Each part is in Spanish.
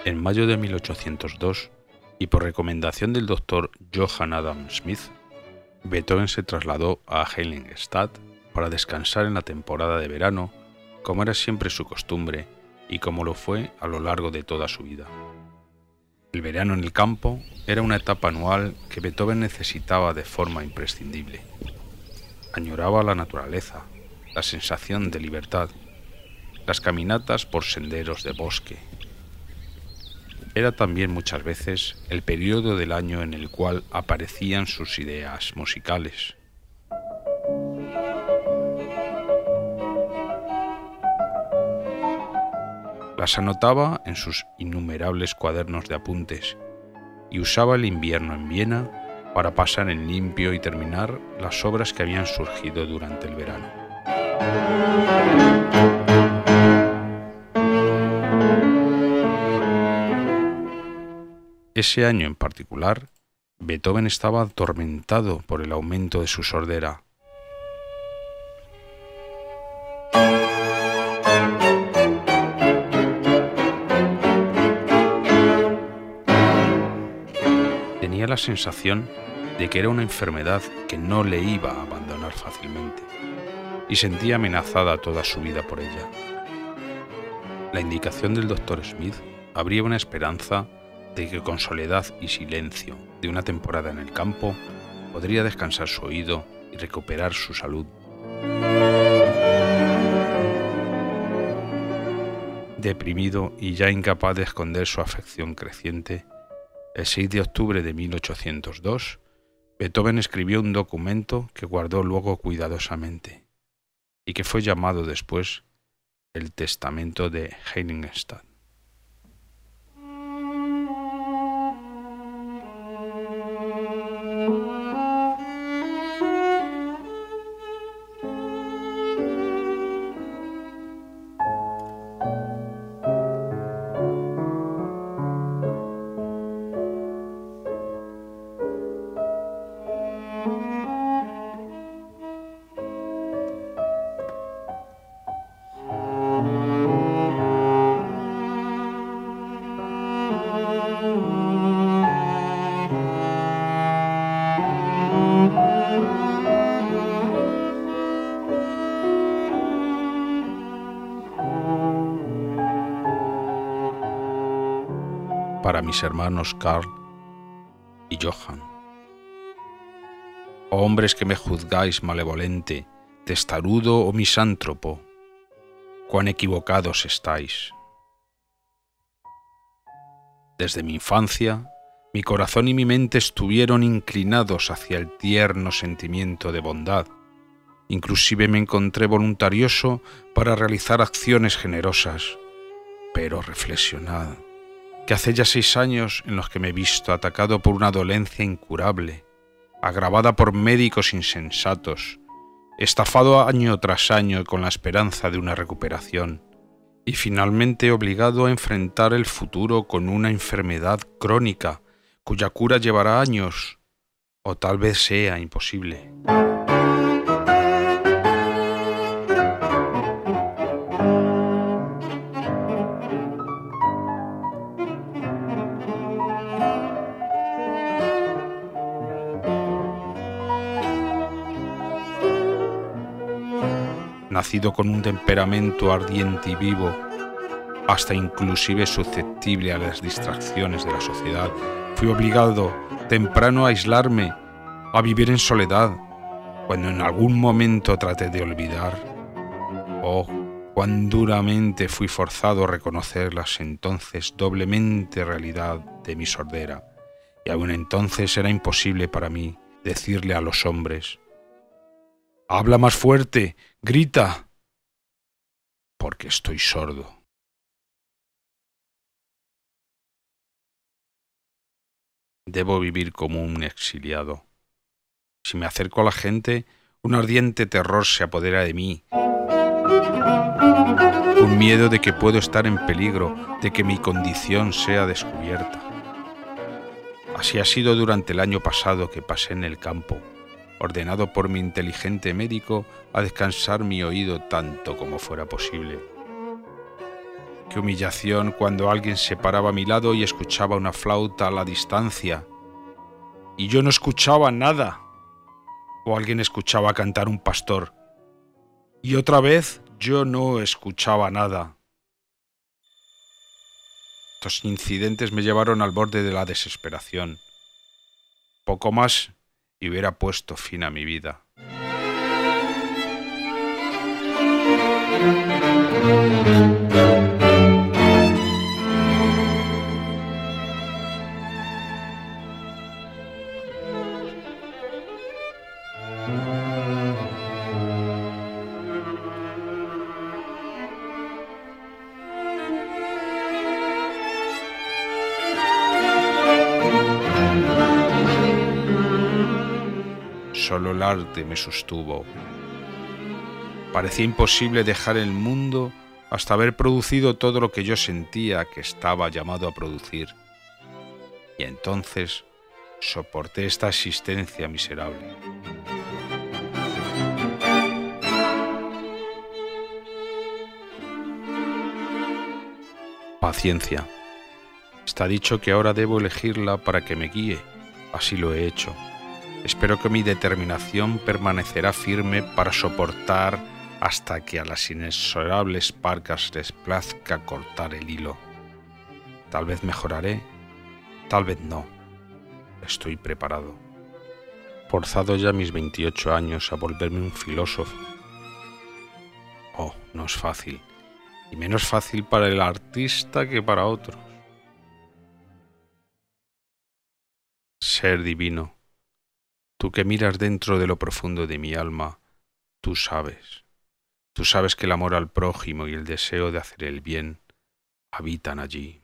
En mayo de 1802, y por recomendación del doctor Johann Adam Smith, Beethoven se trasladó a Heiligenstadt para descansar en la temporada de verano, como era siempre su costumbre y como lo fue a lo largo de toda su vida. El verano en el campo era una etapa anual que Beethoven necesitaba de forma imprescindible. Añoraba la naturaleza, la sensación de libertad, las caminatas por senderos de bosque. Era también muchas veces el periodo del año en el cual aparecían sus ideas musicales. Las anotaba en sus innumerables cuadernos de apuntes y usaba el invierno en Viena para pasar en limpio y terminar las obras que habían surgido durante el verano. Ese año en particular, Beethoven estaba atormentado por el aumento de su sordera. Tenía la sensación de que era una enfermedad que no le iba a abandonar fácilmente, y sentía amenazada toda su vida por ella. La indicación del doctor Smith abría una esperanza de que con soledad y silencio de una temporada en el campo podría descansar su oído y recuperar su salud. Deprimido y ya incapaz de esconder su afección creciente, el 6 de octubre de 1802, Beethoven escribió un documento que guardó luego cuidadosamente y que fue llamado después el Testamento de Heiligenstadt. Para mis hermanos Karl y Johann. Oh hombres que me juzgáis malevolente, testarudo o misántropo, cuán equivocados estáis. Desde mi infancia, mi corazón y mi mente estuvieron inclinados hacia el tierno sentimiento de bondad. Inclusive me encontré voluntarioso para realizar acciones generosas, pero reflexionad que hace ya 6 años en los que me he visto atacado por una dolencia incurable, agravada por médicos insensatos, estafado año tras año con la esperanza de una recuperación, y finalmente obligado a enfrentar el futuro con una enfermedad crónica cuya cura llevará años, o tal vez sea imposible. Nacido con un temperamento ardiente y vivo, hasta inclusive susceptible a las distracciones de la sociedad, fui obligado temprano a aislarme, a vivir en soledad, cuando en algún momento traté de olvidar. Oh, cuán duramente fui forzado a reconocer las entonces doblemente realidad de mi sordera, y aún entonces era imposible para mí decirle a los hombres: «¡Habla más fuerte! ¡Grita!», porque estoy sordo. Debo vivir como un exiliado. Si me acerco a la gente, un ardiente terror se apodera de mí. Un miedo de que puedo estar en peligro, de que mi condición sea descubierta. Así ha sido durante el año pasado que pasé en el campo, ordenado por mi inteligente médico a descansar mi oído tanto como fuera posible. Qué humillación cuando alguien se paraba a mi lado y escuchaba una flauta a la distancia y yo no escuchaba nada. O alguien escuchaba cantar un pastor y otra vez yo no escuchaba nada. Estos incidentes me llevaron al borde de la desesperación. Poco más y hubiera puesto fin a mi vida. Solo el arte me sostuvo. Parecía imposible dejar el mundo hasta haber producido todo lo que yo sentía que estaba llamado a producir. Y entonces soporté esta existencia miserable. Paciencia. Está dicho que ahora debo elegirla para que me guíe. Así lo he hecho. Espero que mi determinación permanecerá firme para soportar hasta que a las inexorables parcas les plazca cortar el hilo. Tal vez mejoraré, tal vez no. Estoy preparado. Forzado ya a mis 28 años a volverme un filósofo. Oh, no es fácil, y menos fácil para el artista que para otros. Ser divino. Tú que miras dentro de lo profundo de mi alma, tú sabes que el amor al prójimo y el deseo de hacer el bien habitan allí.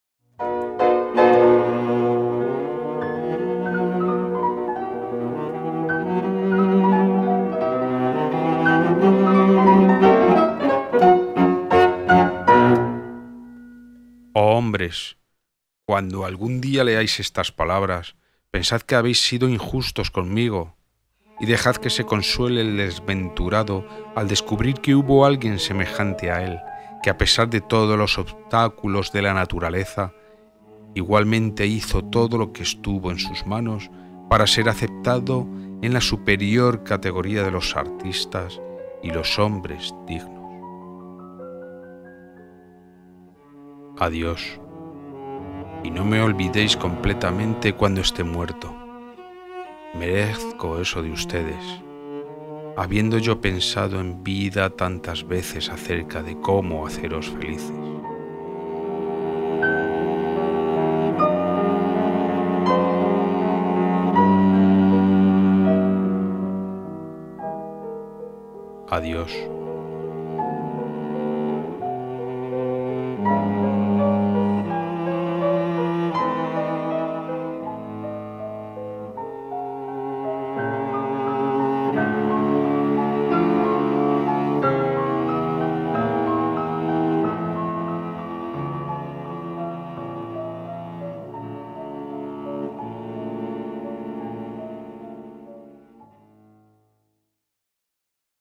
Oh hombres, cuando algún día leáis estas palabras, pensad que habéis sido injustos conmigo y dejad que se consuele el desventurado al descubrir que hubo alguien semejante a él, que a pesar de todos los obstáculos de la naturaleza, igualmente hizo todo lo que estuvo en sus manos para ser aceptado en la superior categoría de los artistas y los hombres dignos. Adiós. Y no me olvidéis completamente cuando esté muerto. Merezco eso de ustedes, habiendo yo pensado en vida tantas veces acerca de cómo haceros felices. Adiós.